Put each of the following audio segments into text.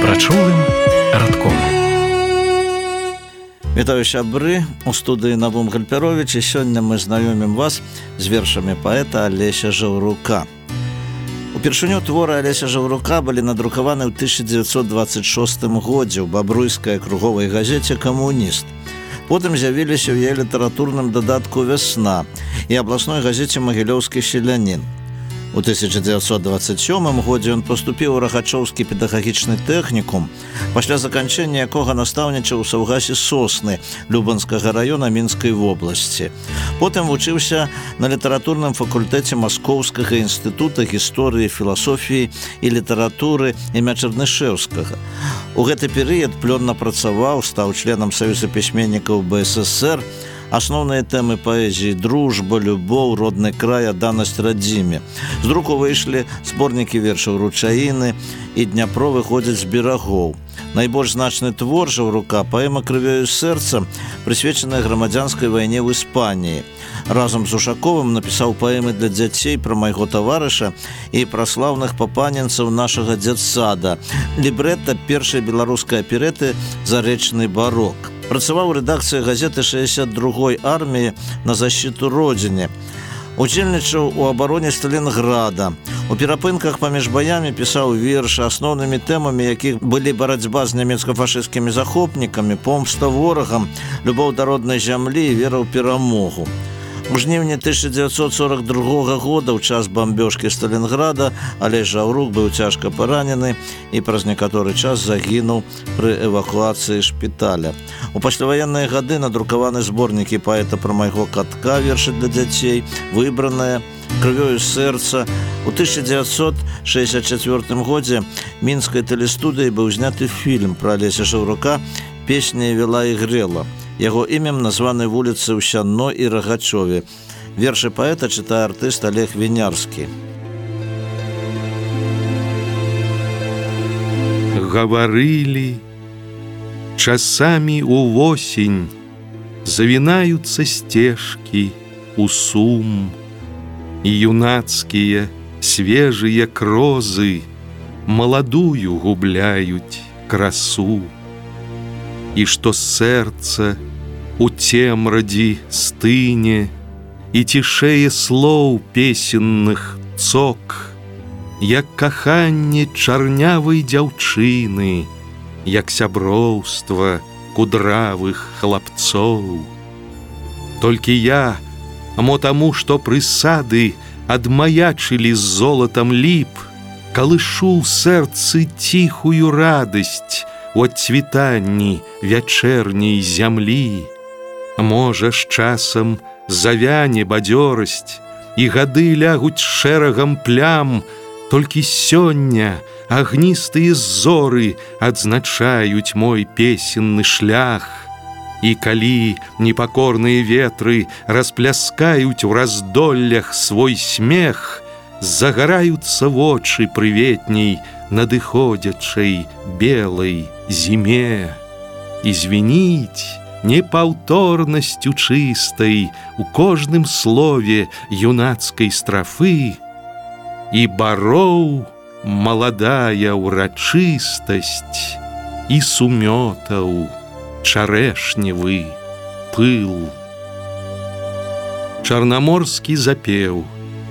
Рачулым радком. Вітаю сябры, у студыі Навум Гальперович, і сёння мы знаёмім вас з вершамі паэта Алеся Жаўрука. Упершыню творы Алеся Жаўрука былі надрукаваны ў 1926 годзе ў бабруйскай акруговай газеце «Камуніст». Потым з'явіліся ў яе літаратурным дадатку «Вясна» і абласной газеце «Магілёўскі селянін». У 1927 годзе ён паступіў у Рагачоўскі педагагічны тэхнікум, пасля заканчэння якога настаўнічаў у Саўгасе Сосны Любанскага раёна Мінскай вобласці. Потым вучыўся на літаратурным факультэце Маскоўскага інстытута гісторыі, філасофіі і літаратуры імя Чарнышэўскага. У гэты перыяд плённа працаваў, стаў членам Саюза пісьменнікаў БССР. Асноўныя тэмы паэзіі: дружба, любоў, родны край, адданасць радзіме. З друку выйшлі зборнікі вершаў «Ручаіны» і «Дняпро выходзіць з берагоў». Найбольш значны твор Жаўрука – паэма «Крывёю сэрца», прысвечаная грамадзянскай вайне ў Іспаніі. Разам з Ушаковым напісаў паэмы для дзяцей пра майго таварыша і пра слаўных папаненцаў нашага дзетсада. Лібрэта першай беларускай аперэты «Зарэчны барок». Працаваў у рэдакцыі газеты 62-й арміі «На защиту родзіне». Удзельнічаў у абароне Сталінграда. У перапынках паміж баямі пісаў вершы, асноўнымі тэмамі якіх былі барацьба з нямецка-фашысцкімі захопнікамі, помста ворагам, любоў да роднай зямлі і вера ў перамогу. У жніўні 1942 года, ў час бамбёжкі Сталінграда, Алесь Жаўрук быў цяжка паранены і праз некаторы час загінуў пры эвакуацыі шпіталя. У пасляваенныя гады надрукаваны зборнікі паэта пра майго катка, вершы для дзяцей, выбраныя, «Крывёю сэрца». У 1964 годзе мінскай тэлестудыяй быў зняты фільм пра Алеся Жаўрука «Песня вела і грела». Яго імем названы вуліцы ў Сянно і Рагачове. Вершы паэта чытае артыст Олег Вінярскі. Гаварылі, часамі увосень завінаюцца сцежкі ў сум, і юнацкія свежыя крозы маладую губляюць красу, і што сэрца у цемрадзі стыне і цішэе слоў песенных цок, як каханне чарнявай дзяўчыны, як сяброўства кудравых хлапцоў. Толькі я, мо таму, што прысады адмаячылі з золатам ліп, калышу ў сэрцы ціхую радасць у адцвітанні вячэрняй зямлі. Можа, з часам завяне бадзёрасць, і гады лягуць шэрагам плям, толькі сёння агністыя зоры адзначаюць мой песенны шлях. І калі непакорныя ветры распляскаюць у раздоллях свой смех, загараюцца вочы прыветней надыходзячай белай зіме. І звініць непаўторнасцю чыстай у кожным слове юнацкай страфы, і бароў маладая ўрачыстасць, і сумётаў чарэшневы пыл. Чарнаморскі запеў.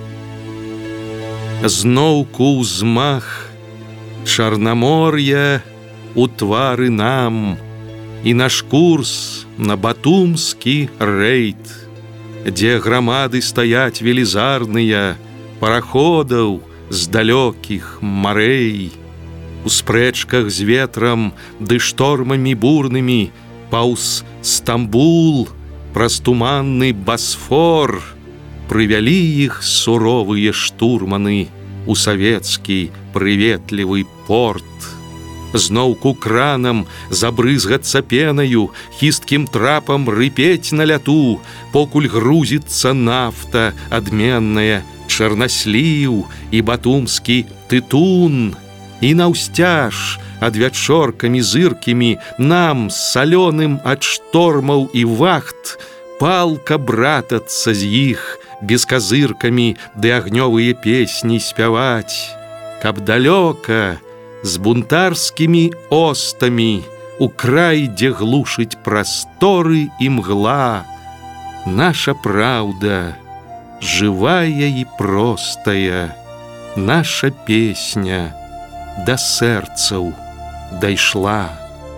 Зноўку ўзмах Чарнамор'я у твары нам, і наш курс на батумскі рэйд, дзе грамады стаяць велізарныя параходаў з далёкіх марэй. У спрэчках з ветрам ды штормамі бурнымі паўз Стамбул праз туманны Басфор прывялі іх суровыя штурманы у савецкі прыветлівы порт. Зноўку кранам забрызгацца пенаю, хісткім трапам рыпець на ляту, покуль грузіцца нафта адменная, чарнасліў і батумскі тытун. І наўсцяж адвячоркамі зыркімі нам салёным ад штормаў і вахт палка братацца з іх бесказыркамі ды агнёвыя песні спяваць, каб далёка з бунтарскімі остамі у край, дзе глушыць прасторы і мгла. Наша праўда, жывая і простая, наша песня да сэрцаў дайшла.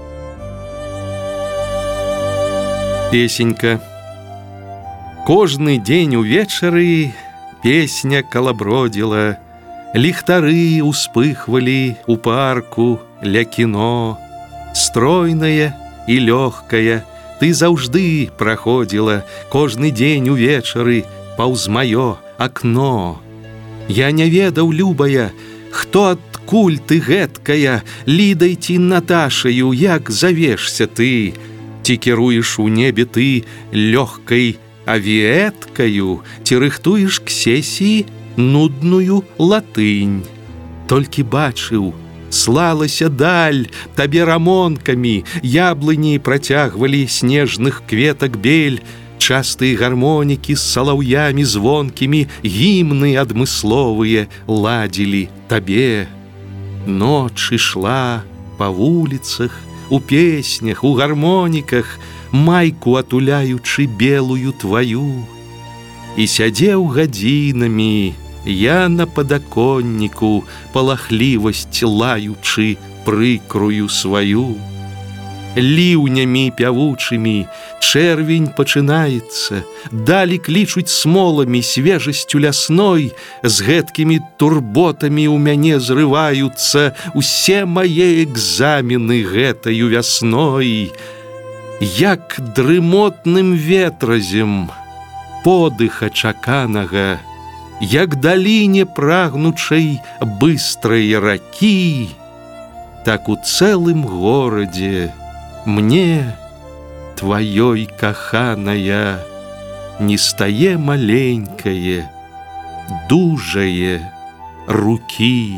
Песенька. Кожны дзень увечары песня калабродзіла, ліхтары успыхвалі у парку ля кіно. Стройная і лёгкая ты заўжды праходзіла кожны дзень увечары паўз маё акно. Я не ведаў, любая, хто адкуль ты гэткая, Лідай ці Наташаю, як завешся ты? Ці кіруеш у небе ты лёгкай авіеткаю, ці рыхтуеш к сесіі нудную латынь? Толькі бачыў, слалася даль табе рамонкамі, яблыні працягвалі снежных кветак бель, частыя гармонікі з салаўямі звонкімі гімны адмысловыя ладзілі табе. Ноч ішла па вуліцах, у песнях, у гармоніках, майку атуляючы белую тваю. І сядзеў гадзінамі я на падаконніку, палахлівасць лаючы прыкрую сваю. Ліўнямі пявучымі чэрвень пачынаецца, далі клічуць смоламі свежасцю лясной, з гэткімі турботамі ў мяне зрываюцца усе мае экзамены гэтаю вясной. Як дрымотным ветразем подыха чаканага, як даліне прагнучай быстрай ракі, так у цэлым горадзе мне, тваёй каханая, не стае маленькае, дужае рукі.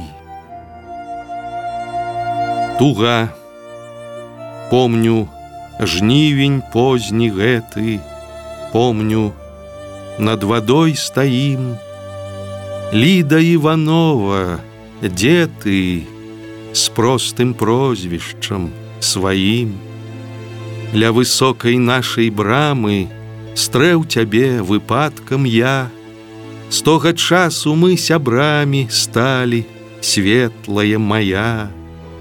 Туга. Помню жнівень позні гэты, помню, над вадой стаім. Ліда Іванова, дзе ты? З простым прозвішчам сваім. Ля высокай нашай брамы стрэў цябе выпадкам я. З тога часу мы сябрамі сталі, светлая моя.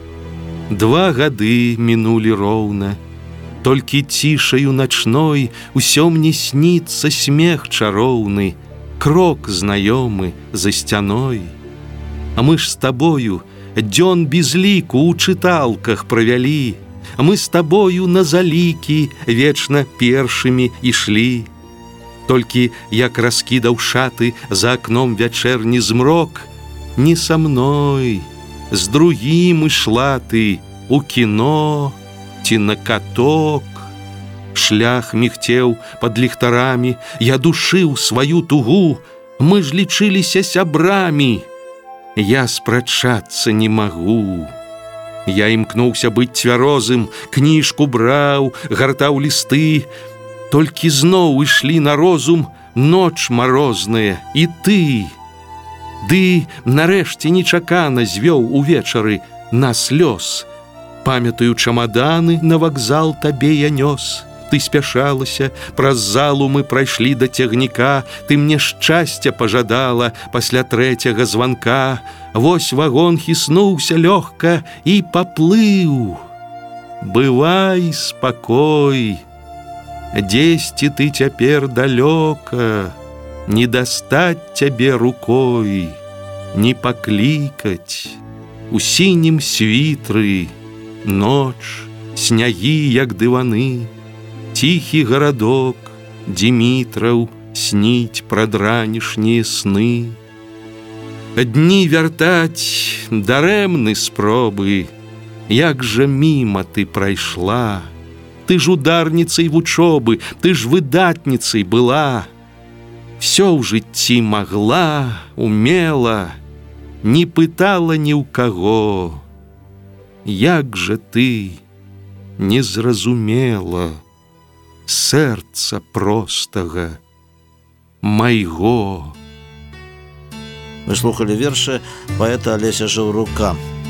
2 гады мінулі роўна, толькі цішаю начной усё мне сніцца смех чароўны, крок знаёмы за сцяной. А мы ж з табою дзён без ліку ў чыталках правялі, а мы з табою на залікі вечна першымі ішлі. Толькі як раскідаў шаты за акном вячэрні змрок, не са мной, з другім ішла ты у кіно ці на каток. Шлях мігцеў пад ліхтарамі, я душыў сваю тугу, мы ж лічыліся сябрамі. Я спрачацца не магу. Я імкнуўся быць цвярозым, кніжку браў, гартаў лісты. Толькі зноў ішлі на розум ноч марозная і ты. Ды нарэшце нечакана звёў увечары нас лёс. Памятаю, чамаданы на вакзал табе я нёс. Ты спяшалася, праз залу мы прайшлі да цягніка, ты мне шчасця пажадала пасля 3-го званка. Вось вагон хіснуўся лёгка і паплыў. Бывай спакой, дзесьці ты цяпер далёка, не дастаць цябе рукой, не паклікаць. У сінім світры ноч, снягі, як дываны, ціхі гарадок, Дмітраў сніць пра дранішнія сны. Дні вяртаць дарэмны спробы, як жа міма ты прайшла. Ты ж ударніцай вучобы, ты ж выдатніцай была. Всё ў жыцці магла, умела, не пытала ні ў каго. Як жа ты не зразумела сэрца простага майго. Вы слухали вершы паэта Алеся Жаўрука.